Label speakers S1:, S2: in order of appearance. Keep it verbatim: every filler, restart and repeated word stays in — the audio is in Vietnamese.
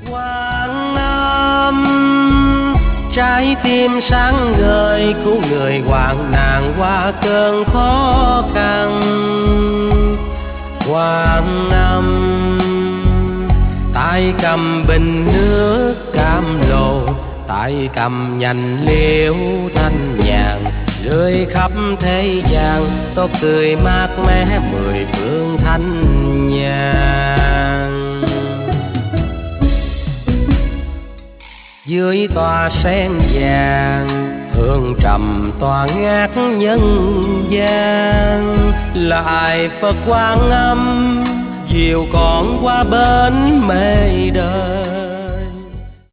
S1: Quang Nam trái tim sáng ngời cứu người hoạn nạn qua cơn khó khăn. Quang Nam tay cầm bình nước cam lồ, tay cầm nhành liễu thanh nhàn, rơi khắp thế gian tốt tươi mát mẻ mười phương thanh nhàn. Dưới tòa sen vàng hương trầm tỏa ngát nhân gian, lại Phật Quan Âm dìu con qua bến mê đời.